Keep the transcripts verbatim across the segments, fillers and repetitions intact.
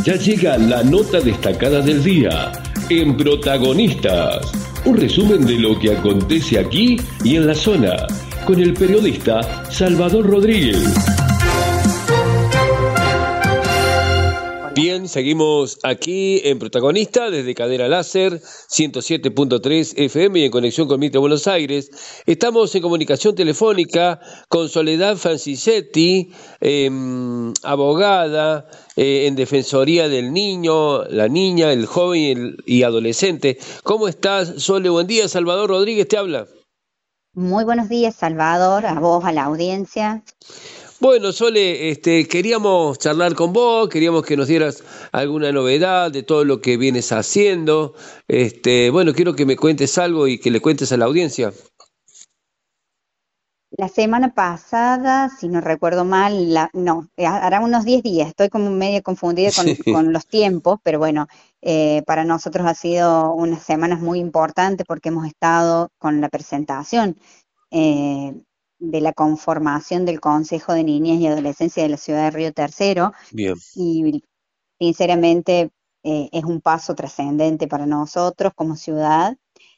Ya llega la nota destacada del día en Protagonistas. Un resumen de lo que acontece aquí y en la zona, con el periodista Salvador Rodríguez. Bien, seguimos aquí en Protagonista desde Cadena Láser ciento siete punto tres F M y en conexión con Mitre Buenos Aires. Estamos en comunicación telefónica con Soledad Francisetti, eh, abogada eh, en Defensoría del Niño, la Niña, el Joven y, el, y Adolescente. ¿Cómo estás, Sole? Buen día, Salvador Rodríguez te habla. Muy buenos días, Salvador, a vos, a la audiencia. Bueno, Sole, este, queríamos charlar con vos, queríamos que nos dieras alguna novedad de todo lo que vienes haciendo. Este, bueno, quiero que me cuentes algo y que le cuentes a la audiencia. La semana pasada, si no recuerdo mal, la, no, hará unos diez días, estoy como medio confundida con, Sí. con los tiempos, pero bueno, eh, para nosotros ha sido unas semanas muy importantes porque hemos estado con la presentación eh, de la conformación del Consejo de Niñez y Adolescencia de la Ciudad de Río Tercero. Bien. Y sinceramente eh, es un paso trascendente para nosotros como ciudad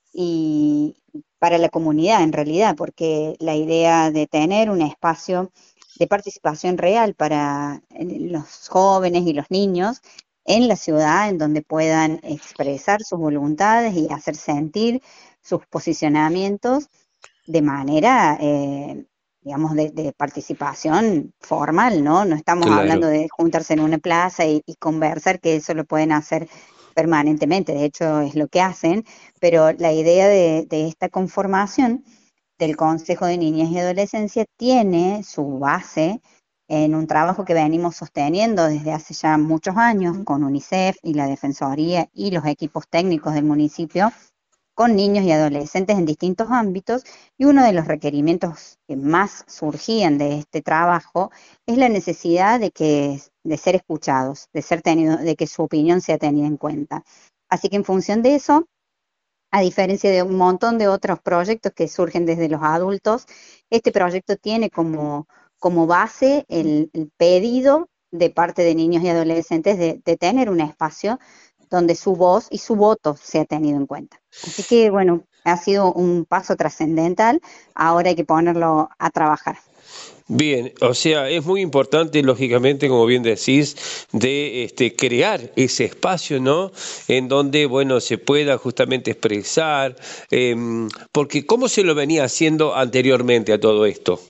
y para la comunidad en realidad, porque la idea de tener un espacio de participación real para los jóvenes y los niños en la ciudad, en donde puedan expresar sus voluntades y hacer sentir sus posicionamientos de manera, eh, digamos, de, de participación formal, ¿no? No estamos Claro. hablando de juntarse en una plaza y, y conversar, que eso lo pueden hacer permanentemente, de hecho es lo que hacen, pero la idea de, de esta conformación del Consejo de Niñez y Adolescencia tiene su base en un trabajo que venimos sosteniendo desde hace ya muchos años con UNICEF y la Defensoría y los equipos técnicos del municipio, con niños y adolescentes en distintos ámbitos, y uno de los requerimientos que más surgían de este trabajo es la necesidad de que de ser escuchados, de ser tenido, de que su opinión sea tenida en cuenta. Así que en función de eso, a diferencia de un montón de otros proyectos que surgen desde los adultos, este proyecto tiene como, como base el, el pedido de parte de niños y adolescentes de, de tener un espacio donde su voz y su voto sea tenido en cuenta. Así que, bueno, ha sido un paso trascendental, ahora hay que ponerlo a trabajar. Bien, o sea, es muy importante, lógicamente, como bien decís, de este, crear ese espacio, ¿no? En donde, bueno, se pueda justamente expresar, eh, porque ¿cómo se lo venía haciendo anteriormente a todo esto?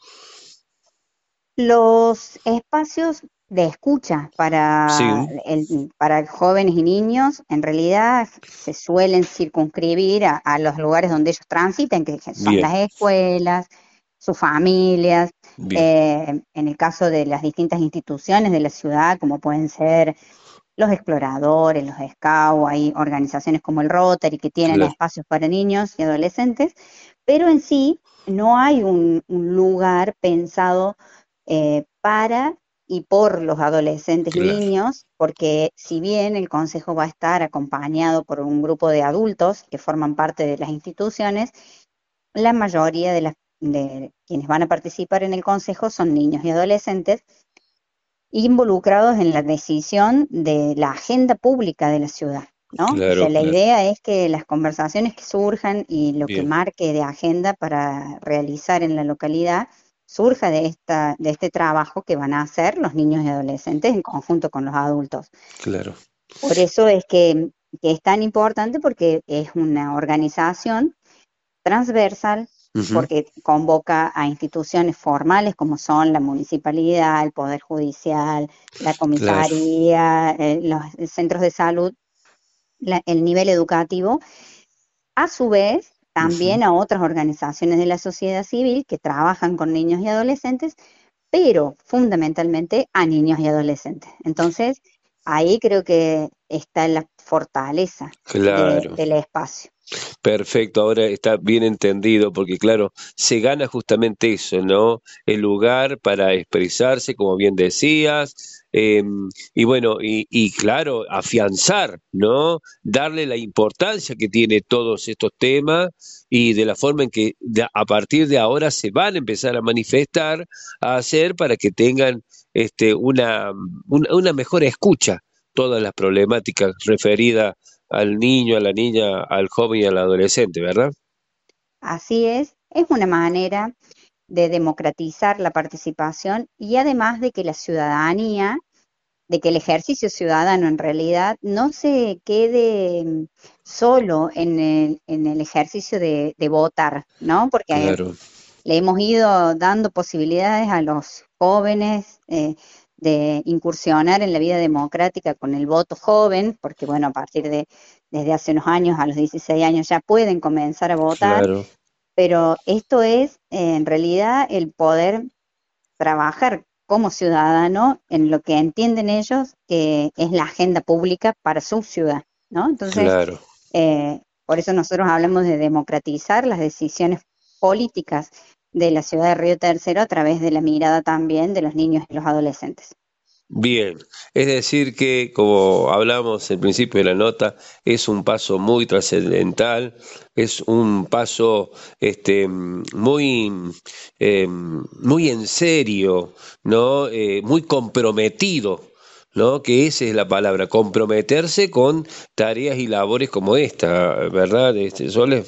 Los espacios de escucha para, Sí, el, para jóvenes y niños en realidad se suelen circunscribir a, a los lugares donde ellos transiten, que son bien, las escuelas, sus familias, bien, eh, en el caso de las distintas instituciones de la ciudad, como pueden ser los exploradores, los scouts, hay organizaciones como el Rotary que tienen claro, espacios para niños y adolescentes, pero en sí no hay un, un lugar pensado eh, para y por los adolescentes y claro, niños, porque si bien el consejo va a estar acompañado por un grupo de adultos que forman parte de las instituciones, la mayoría de, las, de quienes van a participar en el consejo son niños y adolescentes involucrados en la decisión de la agenda pública de la ciudad, ¿no? O sea, claro, la claro, idea es que las conversaciones que surjan y lo que bien, marque de agenda para realizar en la localidad surja de esta, de este trabajo que van a hacer los niños y adolescentes en conjunto con los adultos. claro. Por eso es que, que es tan importante, porque es una organización transversal, Ujú, porque convoca a instituciones formales como son la municipalidad, el Poder Judicial, la claro, comisaría, eh, los centros de salud, la, el nivel educativo, a su vez ujú, también a otras organizaciones de la sociedad civil que trabajan con niños y adolescentes, pero fundamentalmente a niños y adolescentes. Entonces, ahí creo que está la fortaleza de, claro. del espacio. Perfecto, ahora está bien entendido, porque claro, se gana justamente eso, ¿no? El lugar para expresarse, como bien decías, eh, y bueno, y, y claro, afianzar, ¿no? Darle la importancia que tiene todos estos temas y de la forma en que de- a partir de ahora se van a empezar a manifestar, a hacer para que tengan este, una, una, una mejor escucha. todas las problemáticas referidas al niño, a la niña, al joven y al adolescente, ¿verdad? Así es, es una manera de democratizar la participación y además de que la ciudadanía, de que el ejercicio ciudadano en realidad no se quede solo en el, en el ejercicio de, de votar, ¿no? Porque Claro. le hemos ido dando posibilidades a los jóvenes eh, de incursionar en la vida democrática con el voto joven, porque bueno, a partir de desde hace unos años, a los dieciséis años ya pueden comenzar a votar, Claro. pero esto es eh, en realidad el poder trabajar como ciudadano en lo que entienden ellos que es la agenda pública para su ciudad, ¿no? Entonces, Claro. eh, por eso nosotros hablamos de democratizar las decisiones políticas de la ciudad de Río Tercero a través de la mirada también de los niños y los adolescentes. Bien, es decir que, como hablamos al principio de la nota, es un paso muy trascendental, es un paso este, muy, eh, muy en serio, ¿no? Eh, muy comprometido, ¿no? Que esa es la palabra, comprometerse con tareas y labores como esta, ¿verdad, este, Sole?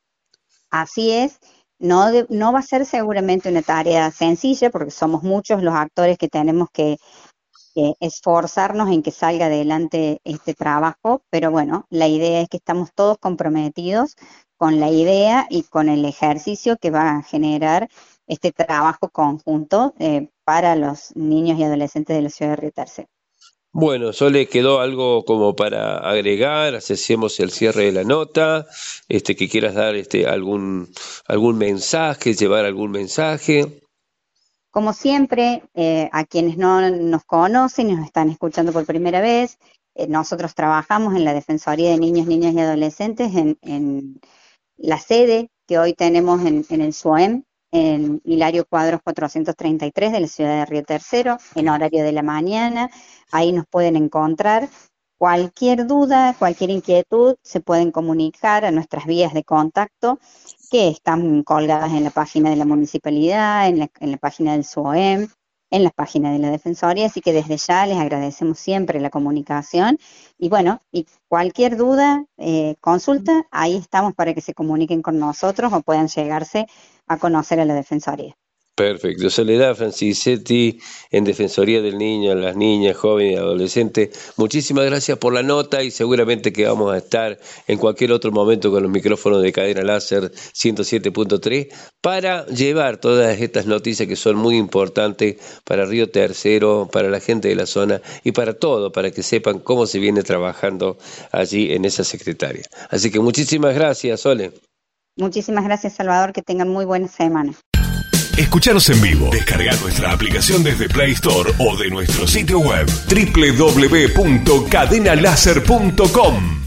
Así es, no, de, no va a ser seguramente una tarea sencilla porque somos muchos los actores que tenemos que que esforzarnos en que salga adelante este trabajo, pero bueno, la idea es que estamos todos comprometidos con la idea y con el ejercicio que va a generar este trabajo conjunto eh, para los niños y adolescentes de la ciudad de Río Tercero. Bueno, Sole, quedó algo como para agregar, hacemos el cierre de la nota, este, que quieras dar este, algún, algún mensaje, llevar algún mensaje. Como siempre, eh, a quienes no nos conocen y nos están escuchando por primera vez, eh, nosotros trabajamos en la Defensoría de Niños, Niñas y Adolescentes en, en la sede que hoy tenemos en, en el S U A E M, en Hilario Cuadros cuatrocientos treinta y tres de la ciudad de Río Tercero, en horario de la mañana. Ahí nos pueden encontrar. Cualquier duda, cualquier inquietud, se pueden comunicar a nuestras vías de contacto que están colgadas en la página de la municipalidad, en la, en la página del S U A E M, en la página de la Defensoría, así que desde ya les agradecemos siempre la comunicación y bueno, y cualquier duda, eh, consulta, ahí estamos para que se comuniquen con nosotros o puedan llegarse a conocer a la Defensoría. Perfecto. Soledad Francisetti, en Defensoría del Niño, las niñas, jóvenes y adolescentes. Muchísimas gracias por la nota y seguramente que vamos a estar en cualquier otro momento con los micrófonos de Cadena Láser ciento siete punto tres para llevar todas estas noticias que son muy importantes para Río Tercero, para la gente de la zona y para todo, para que sepan cómo se viene trabajando allí en esa secretaria. Así que muchísimas gracias, Sole. Muchísimas gracias, Salvador, que tengan muy buena semana. Escuchanos en vivo. Descarga nuestra aplicación desde Play Store o de nuestro sitio web doble u doble u doble u punto cadena láser punto com.